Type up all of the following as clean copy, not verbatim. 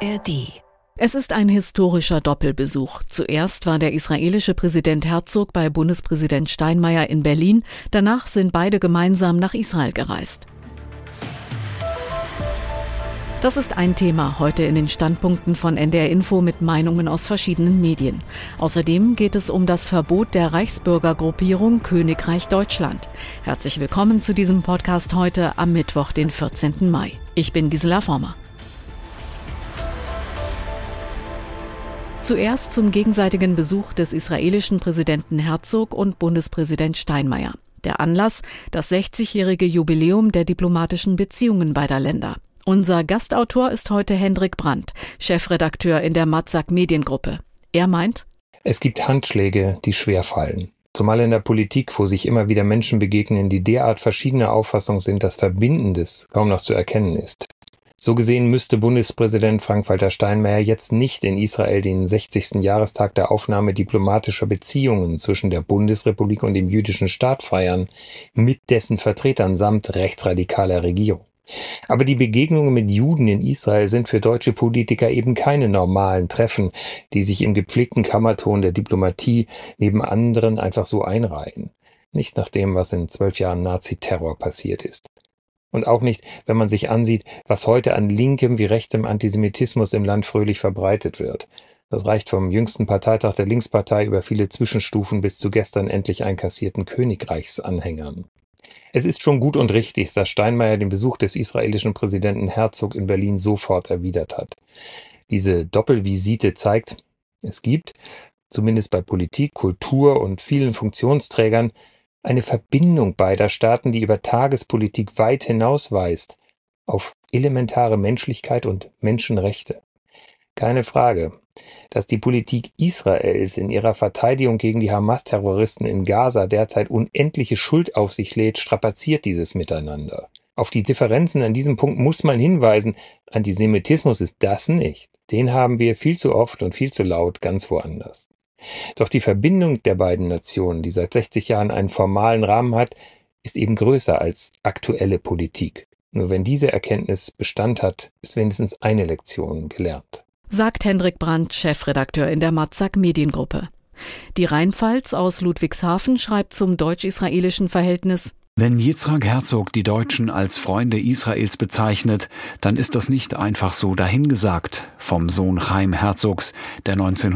ARD. Es ist ein historischer Doppelbesuch. Zuerst war der israelische Präsident Herzog bei Bundespräsident Steinmeier in Berlin. Danach sind beide gemeinsam nach Israel gereist. Das ist ein Thema heute in den Standpunkten von NDR Info mit Meinungen aus verschiedenen Medien. Außerdem geht es um das Verbot der Reichsbürgergruppierung Königreich Deutschland. Herzlich willkommen zu diesem Podcast heute am Mittwoch, den 14. Mai. Ich bin Gisela Former. Zuerst zum gegenseitigen Besuch des israelischen Präsidenten Herzog und Bundespräsident Steinmeier. Der Anlass: das 60-jährige Jubiläum der diplomatischen Beziehungen beider Länder. Unser Gastautor ist heute Hendrik Brandt, Chefredakteur in der Matzak Mediengruppe. Er meint: Es gibt Handschläge, die schwerfallen. Zumal in der Politik, wo sich immer wieder Menschen begegnen, die derart verschiedener Auffassung sind, dass Verbindendes kaum noch zu erkennen ist. So gesehen müsste Bundespräsident Frank-Walter Steinmeier jetzt nicht in Israel den 60. Jahrestag der Aufnahme diplomatischer Beziehungen zwischen der Bundesrepublik und dem jüdischen Staat feiern, mit dessen Vertretern samt rechtsradikaler Regierung. Aber die Begegnungen mit Juden in Israel sind für deutsche Politiker eben keine normalen Treffen, die sich im gepflegten Kammerton der Diplomatie neben anderen einfach so einreihen. Nicht nach dem, was in 12 Jahren Nazi-Terror passiert ist. Und auch nicht, wenn man sich ansieht, was heute an linkem wie rechtem Antisemitismus im Land fröhlich verbreitet wird. Das reicht vom jüngsten Parteitag der Linkspartei über viele Zwischenstufen bis zu gestern endlich einkassierten Königreichsanhängern. Es ist schon gut und richtig, dass Steinmeier den Besuch des israelischen Präsidenten Herzog in Berlin sofort erwidert hat. Diese Doppelvisite zeigt, es gibt, zumindest bei Politik, Kultur und vielen Funktionsträgern, eine Verbindung beider Staaten, die über Tagespolitik weit hinausweist auf elementare Menschlichkeit und Menschenrechte. Keine Frage, dass die Politik Israels in ihrer Verteidigung gegen die Hamas-Terroristen in Gaza derzeit unendliche Schuld auf sich lädt, strapaziert dieses Miteinander. Auf die Differenzen an diesem Punkt muss man hinweisen. Antisemitismus ist das nicht. Den haben wir viel zu oft und viel zu laut ganz woanders. Doch die Verbindung der beiden Nationen, die seit 60 Jahren einen formalen Rahmen hat, ist eben größer als aktuelle Politik. Nur wenn diese Erkenntnis Bestand hat, ist wenigstens eine Lektion gelernt. Sagt Hendrik Brandt, Chefredakteur in der Matzak Mediengruppe. Die Rheinpfalz aus Ludwigshafen schreibt zum deutsch-israelischen Verhältnis: Wenn Yitzhak Herzog die Deutschen als Freunde Israels bezeichnet, dann ist das nicht einfach so dahingesagt. Vom Sohn Chaim Herzogs, der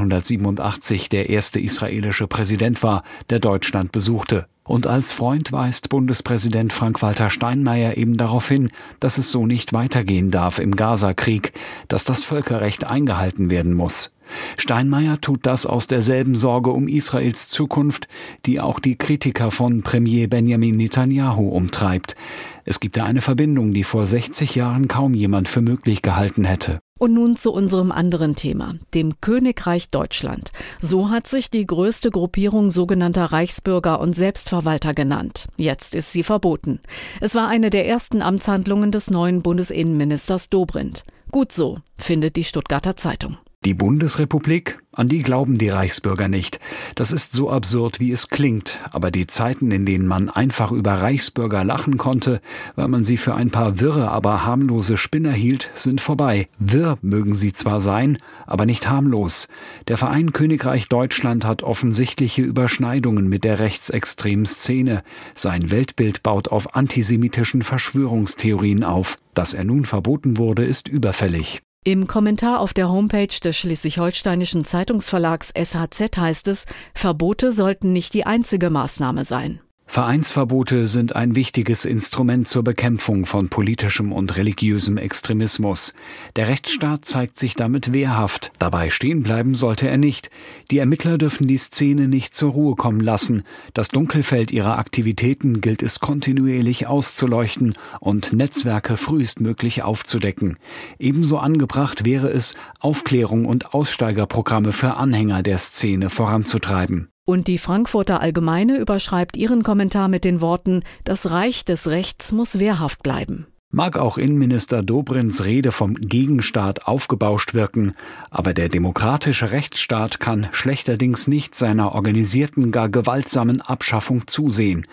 1987 der erste israelische Präsident war, der Deutschland besuchte. Und als Freund weist Bundespräsident Frank-Walter Steinmeier eben darauf hin, dass es so nicht weitergehen darf im Gaza-Krieg, dass das Völkerrecht eingehalten werden muss. Steinmeier tut das aus derselben Sorge um Israels Zukunft, die auch die Kritiker von Premier Benjamin Netanyahu umtreibt. Es gibt da eine Verbindung, die vor 60 Jahren kaum jemand für möglich gehalten hätte. Und nun zu unserem anderen Thema, dem Königreich Deutschland. So hat sich die größte Gruppierung sogenannter Reichsbürger und Selbstverwalter genannt. Jetzt ist sie verboten. Es war eine der ersten Amtshandlungen des neuen Bundesinnenministers Dobrindt. Gut so, findet die Stuttgarter Zeitung. Die Bundesrepublik, an die glauben die Reichsbürger nicht. Das ist so absurd, wie es klingt. Aber die Zeiten, in denen man einfach über Reichsbürger lachen konnte, weil man sie für ein paar wirre, aber harmlose Spinner hielt, sind vorbei. Wirr mögen sie zwar sein, aber nicht harmlos. Der Verein Königreich Deutschland hat offensichtliche Überschneidungen mit der rechtsextremen Szene. Sein Weltbild baut auf antisemitischen Verschwörungstheorien auf. Dass er nun verboten wurde, ist überfällig. Im Kommentar auf der Homepage des schleswig-holsteinischen Zeitungsverlags SHZ heißt es, Verbote sollten nicht die einzige Maßnahme sein. Vereinsverbote sind ein wichtiges Instrument zur Bekämpfung von politischem und religiösem Extremismus. Der Rechtsstaat zeigt sich damit wehrhaft. Dabei stehen bleiben sollte er nicht. Die Ermittler dürfen die Szene nicht zur Ruhe kommen lassen. Das Dunkelfeld ihrer Aktivitäten gilt es kontinuierlich auszuleuchten und Netzwerke frühestmöglich aufzudecken. Ebenso angebracht wäre es, Aufklärung und Aussteigerprogramme für Anhänger der Szene voranzutreiben. Und die Frankfurter Allgemeine überschreibt ihren Kommentar mit den Worten: Das Reich des Rechts muss wehrhaft bleiben. Mag auch Innenminister Dobrindts Rede vom Gegenstaat aufgebauscht wirken, aber der demokratische Rechtsstaat kann schlechterdings nicht seiner organisierten, gar gewaltsamen Abschaffung zusehen.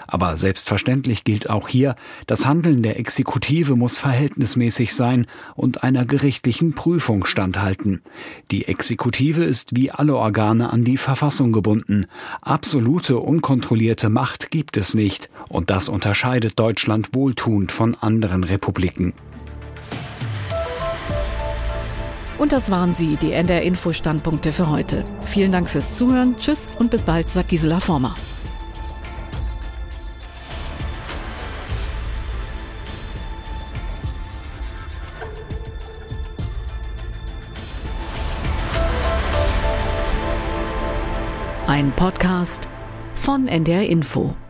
Aber selbstverständlich gilt auch hier, das Handeln der Exekutive muss verhältnismäßig sein und einer gerichtlichen Prüfung standhalten. Die Exekutive ist wie alle Organe an die Verfassung gebunden. Absolute, unkontrollierte Macht gibt es nicht. Und das unterscheidet Deutschland wohltuend von anderen Republiken. Und das waren sie, die NDR-Info-Standpunkte für heute. Vielen Dank fürs Zuhören. Tschüss und bis bald, sagt Gisela Former. Ein Podcast von NDR Info.